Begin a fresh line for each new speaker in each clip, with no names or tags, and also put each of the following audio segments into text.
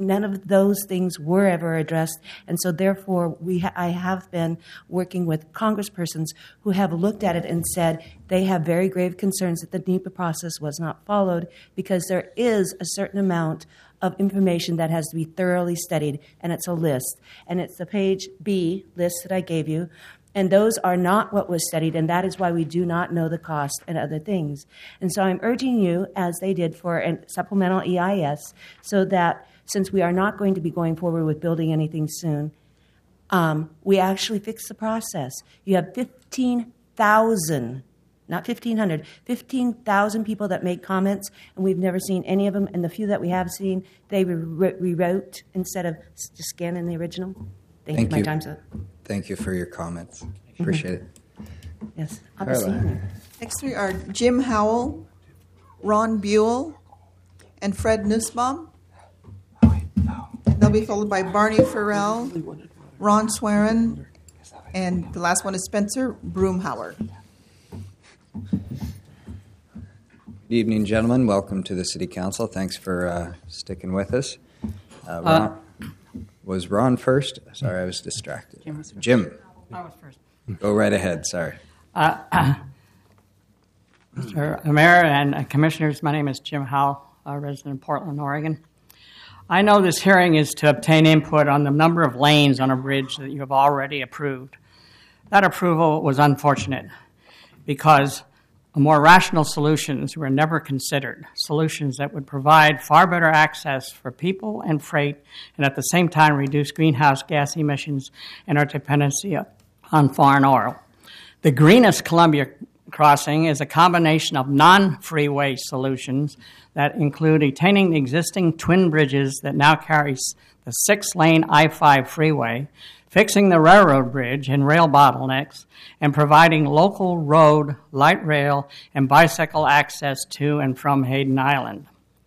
none of those things were ever addressed. And so therefore, I have been working with congresspersons who have looked at it and said they have very grave concerns that the NEPA process was not followed, because there is a certain amount of information that has to be thoroughly studied, and it's a list. And it's the page B list that I gave you. And those are not what was studied, and that is why we do not know the cost and other things. And so I'm urging you, as they did for a supplemental EIS, so that since we are not going to be going forward with building anything soon, we actually fix the process. You have 15,000, not 1,500, 15,000 people that make comments, and we've never seen any of them. And the few that we have seen, they rewrote instead of just scanning the original. Thank you. My time's up.
Thank you for your comments. Appreciate it.
Yes, I'll be seeing you.
Next three are Jim Howell, Ron Buell, and Fred Nussbaum. They'll be followed by Barney Farrell, Ron Swearin, and the last one is Spencer Broomhauer.
Good evening, gentlemen. Welcome to the City Council. Thanks for sticking with us. Was Ron first? Sorry, I was distracted. Jim.
I was first.
Go right ahead. Sorry.
Mr. Mayor and Commissioners, my name is Jim Howell, a resident of Portland, Oregon. I know this hearing is to obtain input on the number of lanes on a bridge that you have already approved. That approval was unfortunate because more rational solutions were never considered, solutions that would provide far better access for people and freight and at the same time reduce greenhouse gas emissions and our dependency on foreign oil. The greenest Columbia crossing is a combination of non-freeway solutions that include retaining the existing twin bridges that now carries the 6-lane I-5 freeway, fixing the railroad bridge and rail bottlenecks, and providing local road, light rail, and bicycle access to and from Hayden Island.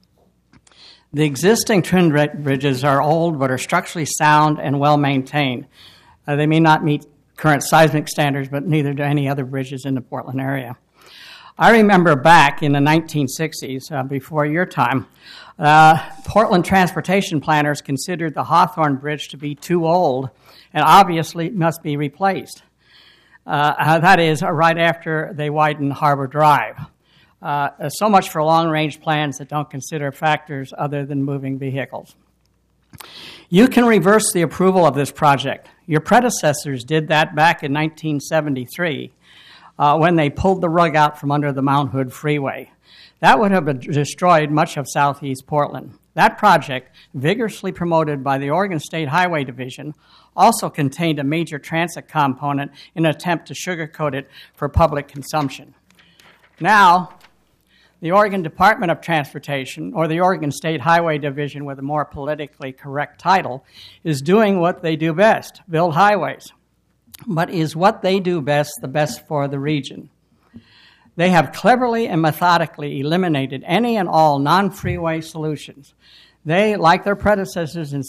The existing twin bridges are old but are structurally sound and well-maintained. They may not meet current seismic standards, but neither do any other bridges in the Portland area. I remember back in the 1960s, before your time, Portland transportation planners considered the Hawthorne Bridge to be too old and obviously must be replaced. That is, right after they widened Harbor Drive. So much for long-range plans that don't consider factors other than moving vehicles. You can reverse the approval of this project. Your predecessors did that back in 1973 when they pulled the rug out from under the Mount Hood Freeway. That would have destroyed much of southeast Portland. That project, vigorously promoted by the Oregon State Highway Division, also contained a major transit component in an attempt to sugarcoat it for public consumption. Now, the Oregon Department of Transportation, or the Oregon State Highway Division with a more politically correct title, is doing what they do best, build highways. But is what they do best the best for the region? They have cleverly and methodically eliminated any and all non-freeway solutions. They, like their predecessors in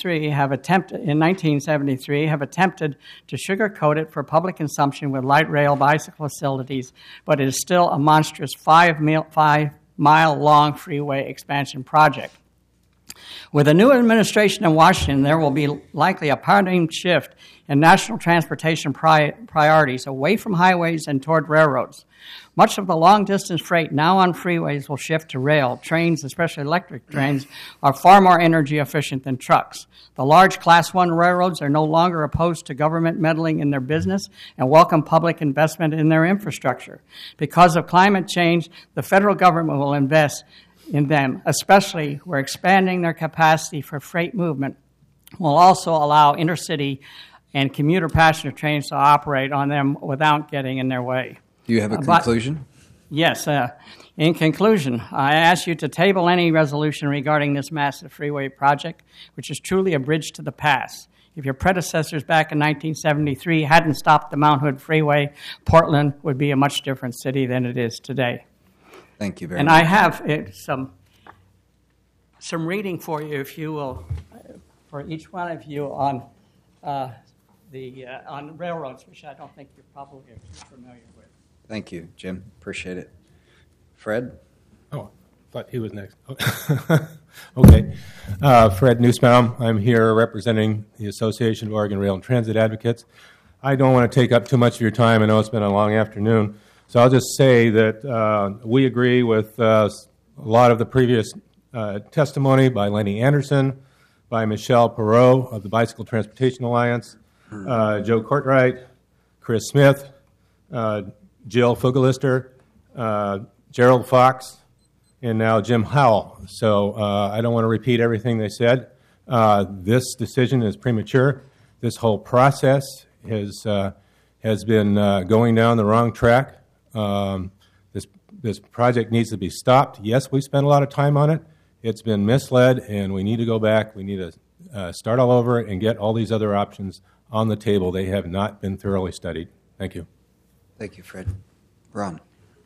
1973, have attempted to sugarcoat it for public consumption with light rail bicycle facilities, but it is still a monstrous 5-mile-long freeway expansion project. With a new administration in Washington, there will be likely a paradigm shift in national transportation priorities away from highways and toward railroads. Much of the long-distance freight now on freeways will shift to rail. Trains, especially electric trains, are far more energy efficient than trucks. The large Class I railroads are no longer opposed to government meddling in their business and welcome public investment in their infrastructure. Because of climate change, the federal government will invest in them, especially where expanding their capacity for freight movement will also allow intercity and commuter passenger trains to operate on them without getting in their way.
Do you have a conclusion?
Yes. In conclusion, I ask you to table any resolution regarding this massive freeway project, which is truly a bridge to the past. If your predecessors back in 1973 hadn't stopped the Mount Hood Freeway, Portland would be a much different city than it is today.
Thank you very much.
And I have some reading for you, if you will, for each one of you on on railroads, which I don't think you're probably familiar with.
Thank you, Jim. Appreciate it. Fred?
Oh, thought he was next. Okay. Fred Nussbaum. I'm here representing the Association of Oregon Rail and Transit Advocates. I don't want to take up too much of your time. I know it's been a long afternoon. So I'll just say that we agree with a lot of the previous testimony by Lenny Anderson, by Michelle Perot of the Bicycle Transportation Alliance, Joe Courtright, Chris Smith, Jill Fugelister, Gerald Fox, and now Jim Howell. So I don't want to repeat everything they said. This decision is premature. This whole process has been going down the wrong track. This project needs to be stopped. Yes, we spent a lot of time on it. It's been misled, and we need to go back. We need to start all over and get all these other options on the table. They have not been thoroughly studied. Thank you.
Thank you, Fred. Ron.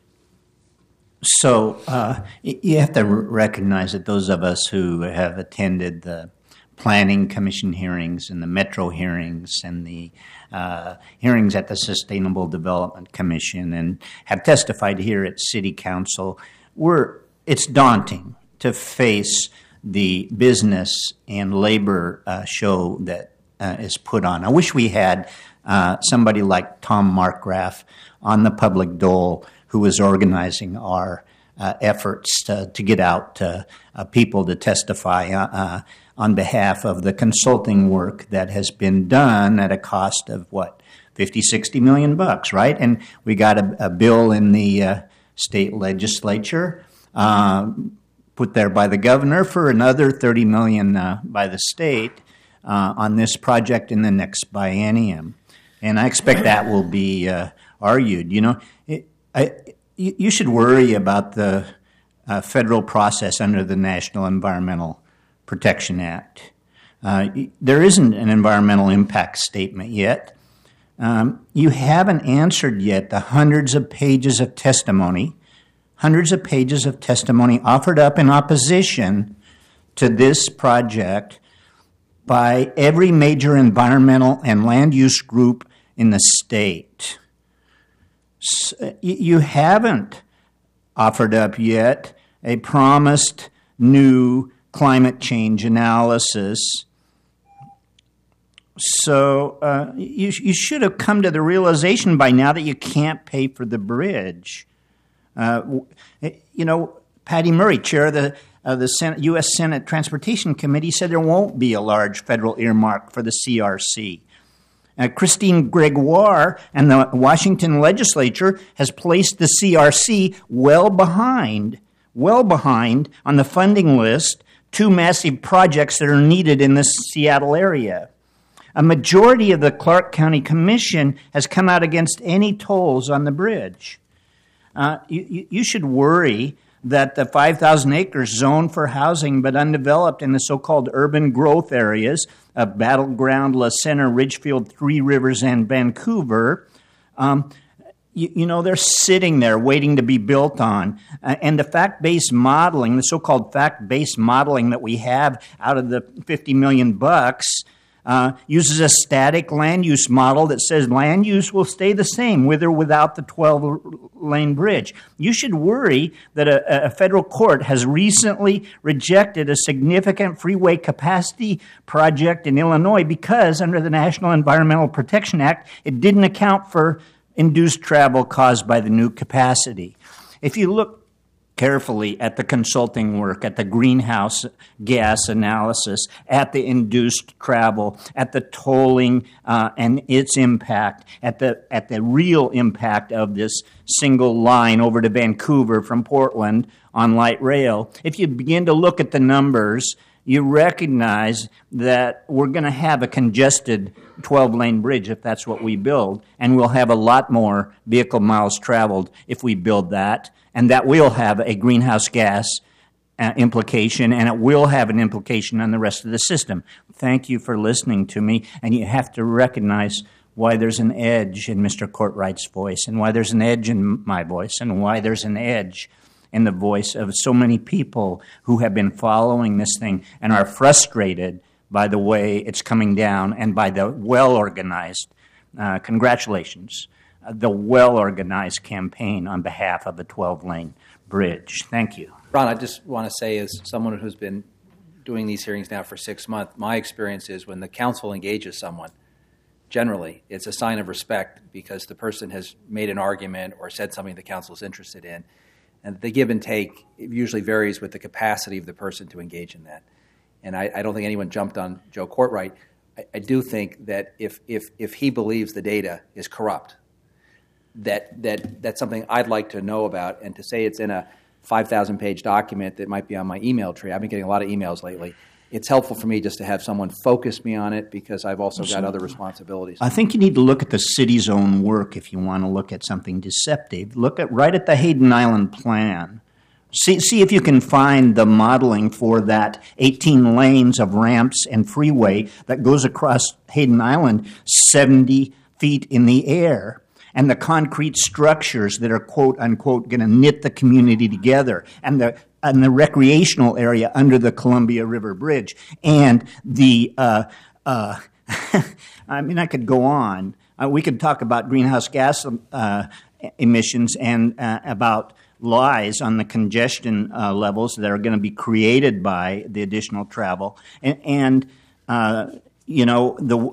So you have to recognize that those of us who have attended the Planning Commission hearings and the Metro hearings and the hearings at the Sustainable Development Commission and have testified here at City Council, it's daunting to face the business and labor show that is put on. I wish we had somebody like Tom Markgraf on the public dole who was organizing our efforts to get out people to testify on behalf of the consulting work that has been done at a cost of, $50-60 million, right? And we got a bill in the state legislature put there by the governor for another $30 million by the state on this project in the next biennium. And I expect that will be argued. You know, you should worry about the federal process under the National Environmental Protection Act. There isn't an environmental impact statement yet. You haven't answered yet the hundreds of pages of testimony offered up in opposition to this project by every major environmental and land use group in the state. You haven't offered up yet a promised new climate change analysis. So you should have come to the realization by now that you can't pay for the bridge. Patty Murray, chair of the Senate, U.S. Senate Transportation Committee, said there won't be a large federal earmark for the CRC. Christine Gregoire and the Washington legislature has placed the CRC well behind on the funding list two massive projects that are needed in the Seattle area. A majority of the Clark County Commission has come out against any tolls on the bridge. You should worry that the 5,000 acres zoned for housing but undeveloped in the so-called urban growth areas of Battleground, La Center, Ridgefield, Three Rivers, and Vancouver, they're sitting there waiting to be built on. And the fact-based modeling, the so-called fact-based modeling that we have out of the $50 million uses a static land use model that says land use will stay the same with or without the 12-lane bridge. You should worry that a federal court has recently rejected a significant freeway capacity project in Illinois because under the National Environmental Protection Act, it didn't account for induced travel caused by the new capacity. If you look carefully at the consulting work, at the greenhouse gas analysis, at the induced travel, at the tolling and its impact, at the real impact of this single line over to Vancouver from Portland on light rail. If you begin to look at the numbers, you recognize that we're going to have a congested 12-lane bridge if that's what we build, and we'll have a lot more vehicle miles traveled if we build that. And that will have a greenhouse gas implication, and it will have an implication on the rest of the system. Thank you for listening to me, and you have to recognize why there's an edge in Mr. Courtright's voice, and why there's an edge in my voice, and why there's an edge in the voice of so many people who have been following this thing and are frustrated by the way it's coming down and by the well-organized, congratulations, the well-organized campaign on behalf of a 12-lane bridge. Thank you.
Ron, I just want to say, as someone who's been doing these hearings now for 6 months, my experience is when the council engages someone, generally, it's a sign of respect because the person has made an argument or said something the council is interested in. And the give and take usually varies with the capacity of the person to engage in that. And I don't think anyone jumped on Joe Courtwright. I do think that if he believes the data is corrupt, that's something I'd like to know about. And to say it's in a 5,000-page document that might be on my email tree, I've been getting a lot of emails lately. It's helpful for me just to have someone focus me on it because I've also got other responsibilities.
I think you need to look at the city's own work if you want to look at something deceptive. Look at right at the Hayden Island plan. See if you can find the modeling for that 18 lanes of ramps and freeway that goes across Hayden Island 70 feet in the air, and the concrete structures that are quote unquote going to knit the community together, and the recreational area under the Columbia River Bridge, and the I mean, I could go on. We could talk about greenhouse gas emissions and about lies on the congestion levels that are going to be created by the additional travel, and you know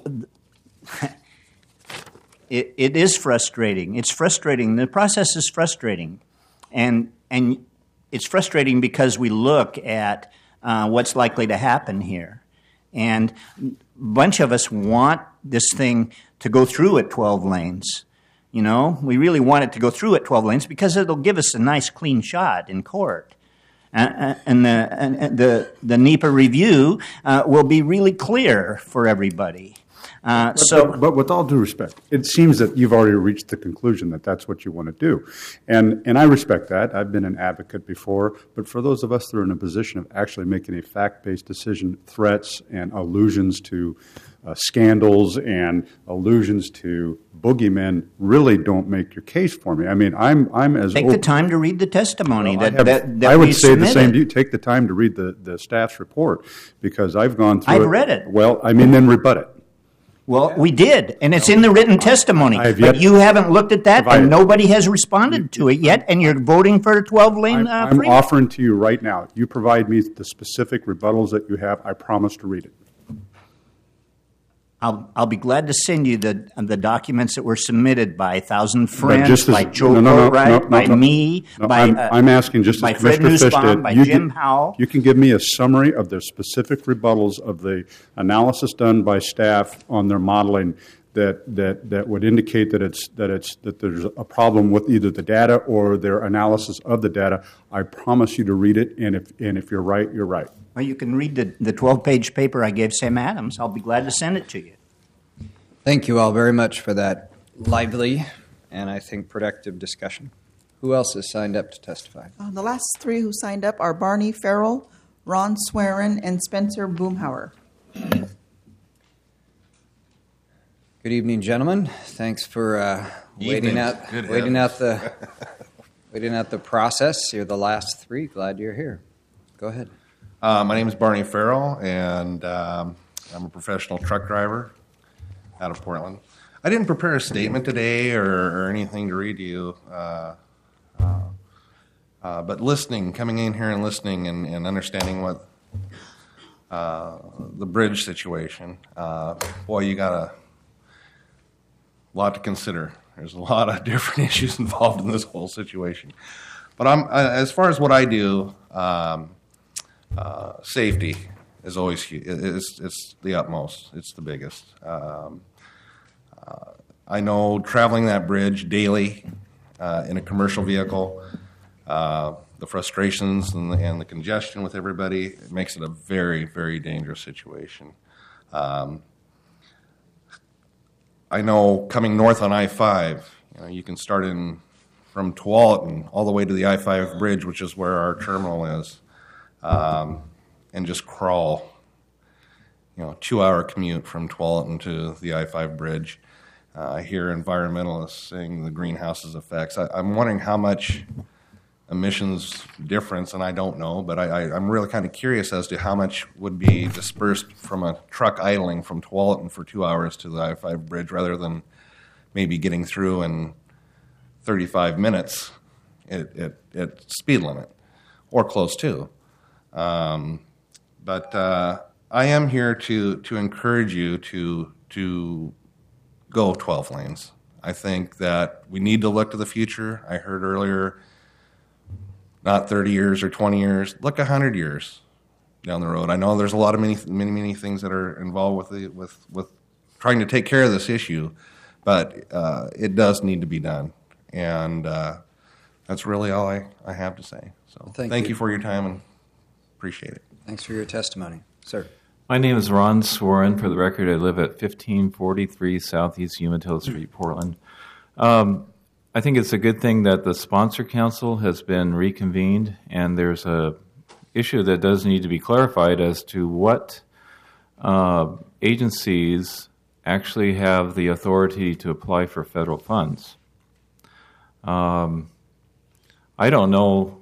it is frustrating. It's frustrating. The process is frustrating, and it's frustrating because we look at what's likely to happen here, and a bunch of us want this thing to go through at 12 lanes. You know, we really want it to go through at 12 lanes because it'll give us a nice clean shot in court. And the NEPA review will be really clear for everybody.
But with all due respect, it seems that you've already reached the conclusion that that's what you want to do. And I respect that. I've been an advocate before. But for those of us that are in a position of actually making a fact-based decision, threats and allusions to scandals and allusions to boogeymen really don't make your case for me. I mean, I'm as
take the time to read the testimony.
Well,
that
I would
we
say the same.
submitted.
You take the time to read the staff's report because I've gone through.
I've read it.
Well, I mean, then rebut it.
Well, we did, and it's in the written testimony.
Yet,
you haven't looked at that, and nobody has responded to it yet, and you're voting for a 12-lane
I'm
freeway.
offering to you right now. You provide me the specific rebuttals that you have. I promise to read it.
I'll be glad to send you the documents that were submitted by Thousand
But
Friends,
just as-
by Joe
no,
Courtwright, by me,
No,
by
I'm asking just
by
as
Fred
Commissioner Fish
Nussbaum,
did.
by
You
Jim
can-
Howell.
You can give me a summary of the specific rebuttals of the analysis done by staff on their modeling that would indicate that there's a problem with either the data or their analysis of the data. I promise you to read it, and if you're right, you're right.
Well, you can read the 12-page paper I gave Sam Adams. I'll be glad to send it to you.
Thank you all very much for that lively and I think productive discussion. Who else is signed up to testify?
The last three who signed up are Barney Farrell, Ron Swerin, and Spencer Boomhauer.
Good evening, gentlemen. Thanks for waiting out the process. You're the last three. Glad you're here. Go ahead.
My name is Barney Farrell, and I'm a professional truck driver out of Portland. I didn't prepare a statement today or anything to read to you, but coming in here and listening and understanding what the bridge situation, boy, you got a lot to consider. There's a lot of different issues involved in this whole situation. But as far as what I do, safety is always huge. It's the utmost. It's the biggest. I know traveling that bridge daily in a commercial vehicle, the frustrations and the congestion with everybody, it makes it a very, very dangerous situation. I know coming north on I-5, you can start from Tualatin all the way to the I-5 bridge, which is where our terminal is, and just crawl. 2-hour commute from Tualatin to the I-5 bridge. I hear environmentalists saying the greenhouse's effects. I'm wondering how much emissions difference, and I don't know, but I'm really kind of curious as to how much would be dispersed from a truck idling from Tualatin for 2 hours to the I-5 bridge rather than maybe getting through in 35 minutes at speed limit. or close to. But I am here to encourage you to go 12 lanes. I think that we need to look to the future. I heard earlier, not 30 years or 20 years, look 100 years down the road. I know there's a lot of many things that are involved with trying to take care of this issue, but it does need to be done. And that's really all I have to say. So thank you for your time and appreciate it.
Thanks for your testimony. Sir.
My name is Ron Sworen. For the record, I live at 1543 Southeast Umatilla Street, Portland. I think it's a good thing that the sponsor council has been reconvened, and there's a issue that does need to be clarified as to what agencies actually have the authority to apply for federal funds. I don't know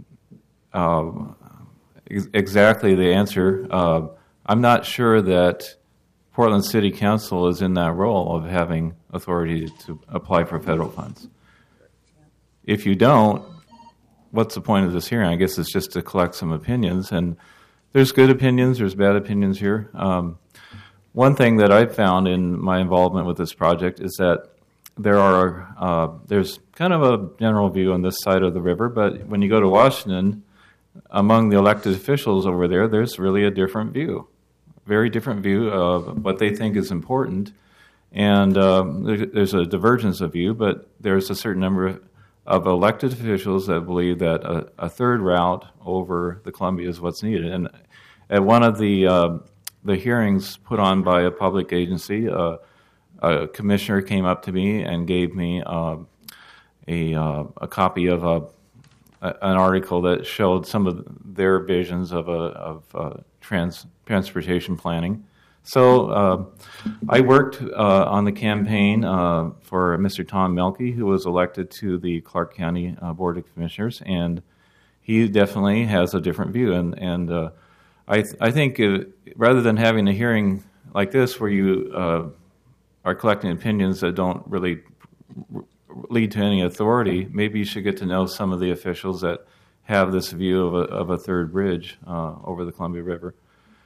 exactly the answer. I'm not sure that Portland City Council is in that role of having authority to apply for federal funds. If you don't, what's the point of this hearing? I guess it's just to collect some opinions, and there's good opinions, there's bad opinions here. One thing that I've found in my involvement with this project is that there's kind of a general view on this side of the river, but when you go to Washington, among the elected officials over there, there's really a different view. Very different view of what they think is important, and there's a divergence of view, but there's a certain number of elected officials that believe that a third route over the Columbia is what's needed. And at one of the hearings put on by a public agency, a commissioner came up to me and gave me a copy of an article that showed some of their visions of transportation planning. So I worked on the campaign for Mr. Tom Melke, who was elected to the Clark County Board of Commissioners, and he definitely has a different view. And I think rather than having a hearing like this where you are collecting opinions that don't really lead to any authority, maybe you should get to know some of the officials that have this view of a third bridge over the Columbia River.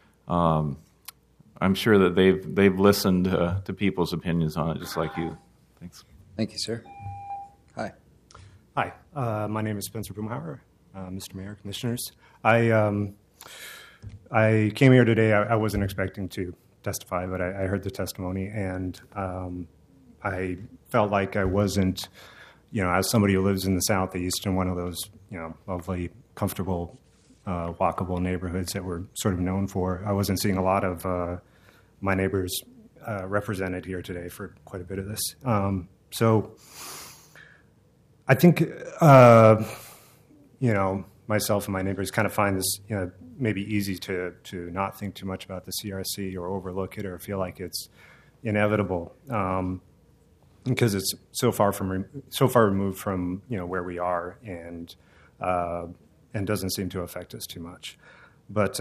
I'm sure that they've listened to people's opinions on it, just like you. Thanks.
Thank you, sir. Hi.
Hi. My name is Spencer Boomhauer, Mr. Mayor, Commissioners. I came here today. I wasn't expecting to testify, but I heard the testimony, and I felt like I wasn't, as somebody who lives in the Southeast in one of those, lovely, comfortable, walkable neighborhoods that we're sort of known for. I wasn't seeing a lot of my neighbors represented here today for quite a bit of this. So I think, myself and my neighbors kind of find this, maybe easy to not think too much about the CRC or overlook it or feel like it's inevitable because it's so far removed from where we are and doesn't seem to affect us too much. But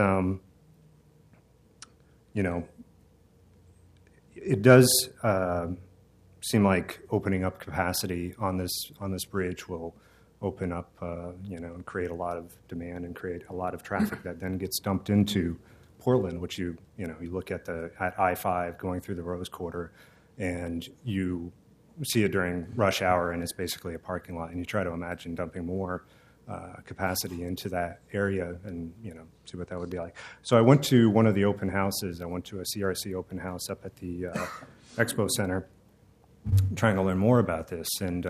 it does seem like opening up capacity on this bridge will open up, and create a lot of demand and create a lot of traffic that then gets dumped into Portland, which you look at I-5 going through the Rose Quarter, and you see it during rush hour, and it's basically a parking lot. And you try to imagine dumping more capacity into that area, and see what that would be like. So I went to one of the open houses. I went to a CRC open house up at the Expo Center, trying to learn more about this. And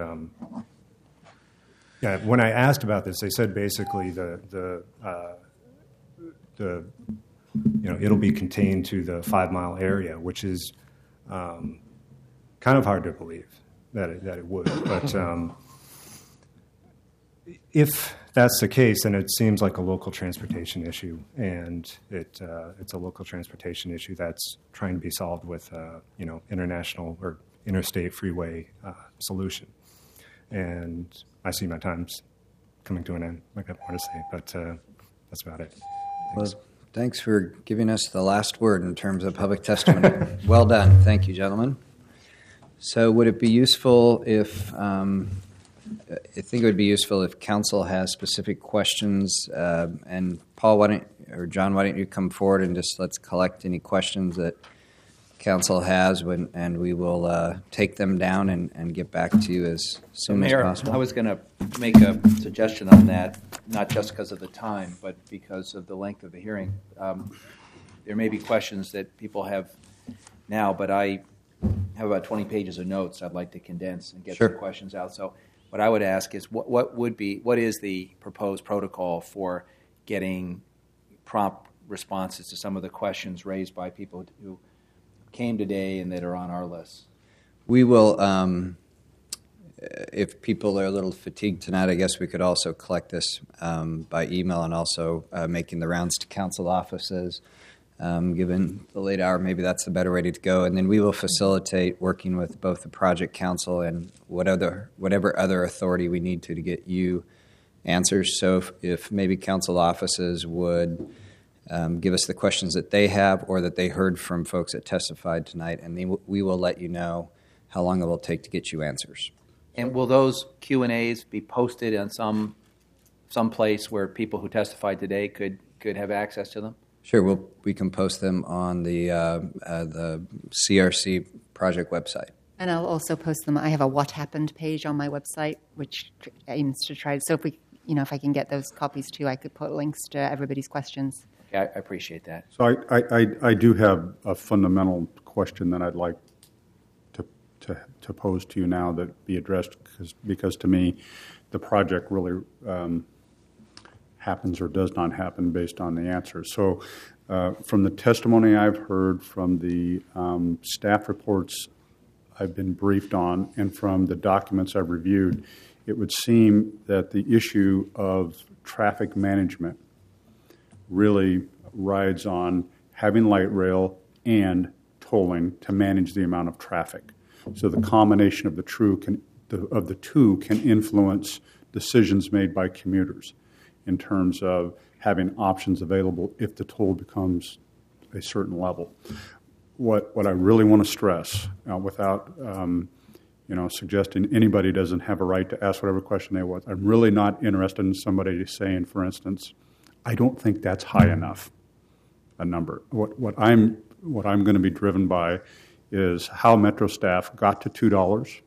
when I asked about this, they said basically it'll be contained to the 5 mile area, which is kind of hard to believe that it would. But if that's the case, then it seems like a local transportation issue, and it's a local transportation issue that's trying to be solved with international or interstate freeway solution. And I see my time's coming to an end. I got more to say, but that's about it. Thanks.
Well, thanks for giving us the last word in terms of public testimony. Well done. Thank you, gentlemen. So would it be useful if I think it would be useful if council has specific questions. And Paul, John, why don't you come forward and just let's collect any questions that council has, and we will take them down and get back to you as soon as
Mayor,
possible.
I was going to make a suggestion on that, not just because of the time, but because of the length of the hearing. There may be questions that people have now, but I have about 20 pages of notes I'd like to condense and get
Sure.
some questions out. So what I would ask is what is the proposed protocol for getting prompt responses to some of the questions raised by people who came today and that are on our list?
We will, if people are a little fatigued tonight, I guess we could also collect this by email and also making the rounds to council offices. Given the late hour, maybe that's the better way to go. And then we will facilitate working with both the project council and whatever other authority we need to get you answers. So if maybe council offices would give us the questions that they have or that they heard from folks that testified tonight, and we will let you know how long it will take to get you answers.
And will those Q&As be posted on some place where people who testified today could have access to them?
Sure, we can post them on the CRC project website.
And I'll also post them. I have a What Happened page on my website, which aims to try. So if I can get those copies too, I could put links to everybody's questions.
Okay, I appreciate that.
So I do have a fundamental question that I'd like to pose to you now that be addressed because to me the project really happens or does not happen based on the answers. So from the testimony I've heard, from the staff reports I've been briefed on, and from the documents I've reviewed, it would seem that the issue of traffic management really rides on having light rail and tolling to manage the amount of traffic. So the combination of the two can influence decisions made by commuters in terms of having options available if the toll becomes a certain level. What I really want to stress, without suggesting anybody doesn't have a right to ask whatever question they want, I'm really not interested in somebody saying, for instance, I don't think that's high enough a number. What I'm going to be driven by is how Metro staff got to $2.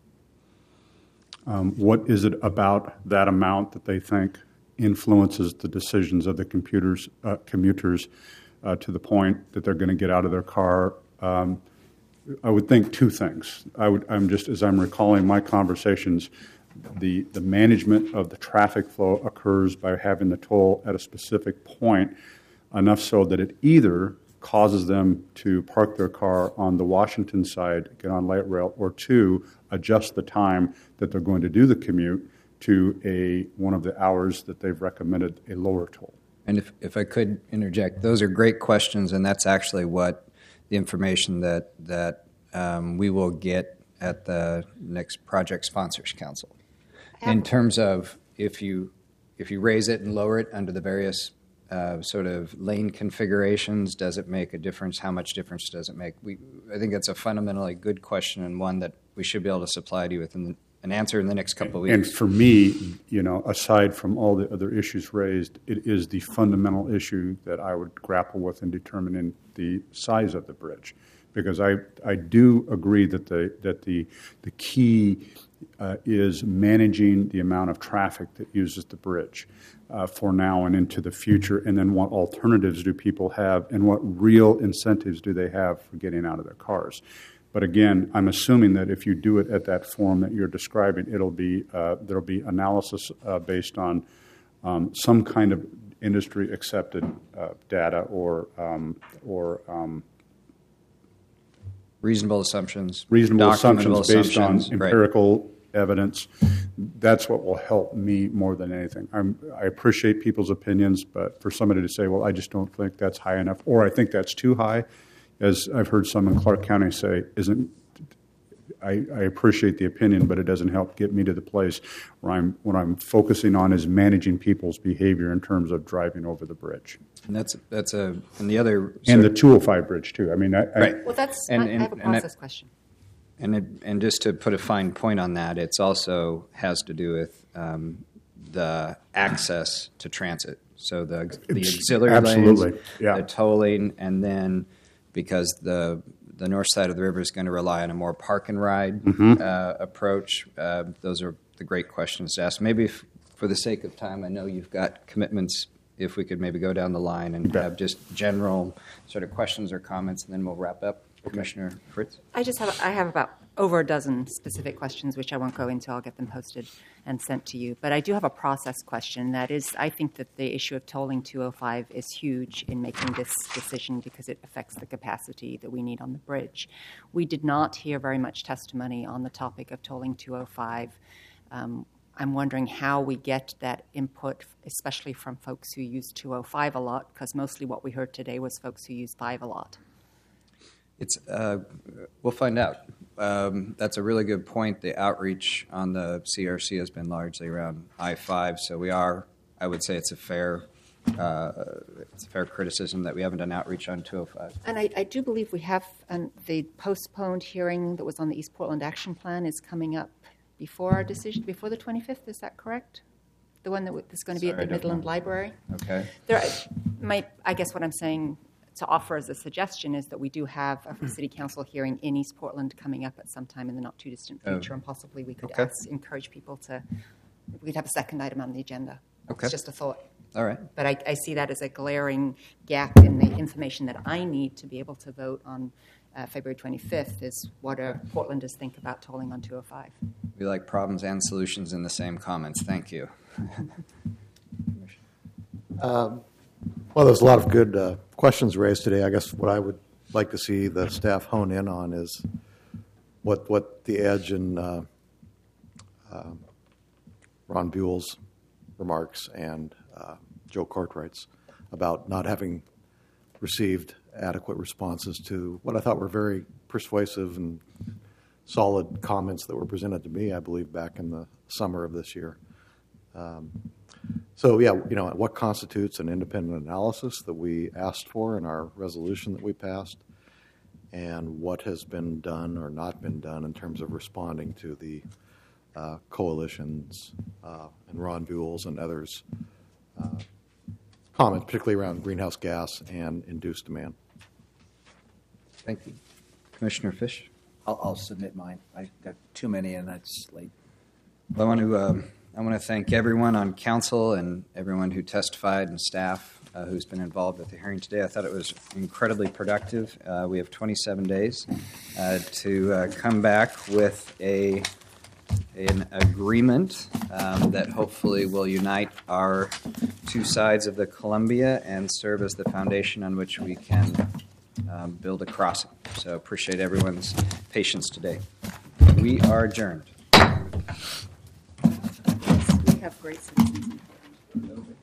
What is it about that amount that they think influences the decisions of the commuters to the point that they're going to get out of their car? I would think two things. As I'm recalling my conversations, the management of the traffic flow occurs by having the toll at a specific point, enough so that it either causes them to park their car on the Washington side, get on light rail, or two, adjust the time that they're going to do the commute to one of the hours that they've recommended a lower toll.
And if I could interject, those are great questions, and that's actually what the information that we will get at the next Project Sponsors Council. In terms of if you raise it and lower it under the various sort of lane configurations, does it make a difference? How much difference does it make? I think that's a fundamentally good question, and one that we should be able to supply to you with an answer in the next couple of weeks.
And for me, aside from all the other issues raised, it is the fundamental issue that I would grapple with in determining the size of the bridge, because I do agree that the key is managing the amount of traffic that uses the bridge for now and into the future, and then what alternatives do people have and what real incentives do they have for getting out of their cars. But again, I'm assuming that if you do it at that form that you're describing, there'll be analysis based on some kind of industry accepted data or
reasonable assumptions
based on
right.
empirical evidence. That's what will help me more than anything. I appreciate people's opinions, but for somebody to say, well, I just don't think that's high enough, or I think that's too high, as I've heard some in Clark County say, I appreciate the opinion, but it doesn't help get me to the place where what I'm focusing on is managing people's behavior in terms of driving over the bridge.
And and the other
and the 205 bridge too. I mean,
right.
Well, I have a process question.
And just to put a fine point on that, it's also has to do with the access to transit. So the auxiliary
Absolutely,
lanes,
yeah.
the tolling, and then because the north side of the river is going to rely on a more park and ride approach. Those are the great questions to ask. Maybe for the sake of time, I know you've got commitments. If we could maybe go down the line and have just general sort of questions or comments, and then we'll wrap up. Commissioner Fritz?
I have about over a dozen specific questions, which I won't go into. I'll get them posted and sent to you. But I do have a process question. That is, I think that the issue of tolling 205 is huge in making this decision because it affects the capacity that we need on the bridge. We did not hear very much testimony on the topic of tolling 205. I'm wondering how we get that input, especially from folks who use 205 a lot, because mostly what we heard today was folks who use 5 a lot.
We'll find out. That's a really good point. The outreach on the CRC has been largely around I-5, so I would say it's a fair criticism that we haven't done outreach on 205.
And I do believe we have the postponed hearing that was on the East Portland Action Plan is coming up before our decision, before the 25th. Is that correct? The one that is going to be at the Midland Library?
Okay.
I guess what I'm saying to offer as a suggestion is that we do have a city council hearing in East Portland coming up at some time in the not too distant future, and possibly we could encourage people we could have a second item on the agenda.
Okay.
It's just a thought.
All right.
But I see that as a glaring gap in the information that I need to be able to vote on February 25th is what do Portlanders think about tolling on 205.
We like problems and solutions in the same comments. Thank you.
Well, there's a lot of good questions raised today. I guess what I would like to see the staff hone in on is what the edge in Ron Buell's remarks and Joe Cartwright's about not having received adequate responses to what I thought were very persuasive and solid comments that were presented to me, I believe, back in the summer of this year. So, what constitutes an independent analysis that we asked for in our resolution that we passed, and what has been done or not been done in terms of responding to the coalitions and Ron Buell's and others' comments, particularly around greenhouse gas and induced demand.
Thank you. Commissioner Fish?
I'll submit mine. I got too many, and that's late.
Well, I want to thank everyone on council and everyone who testified and staff who's been involved with the hearing today. I thought it was incredibly productive. We have 27 days to come back with an agreement that hopefully will unite our two sides of the Columbia and serve as the foundation on which we can build a crossing. So appreciate everyone's patience today. We are adjourned.
We have great citizens.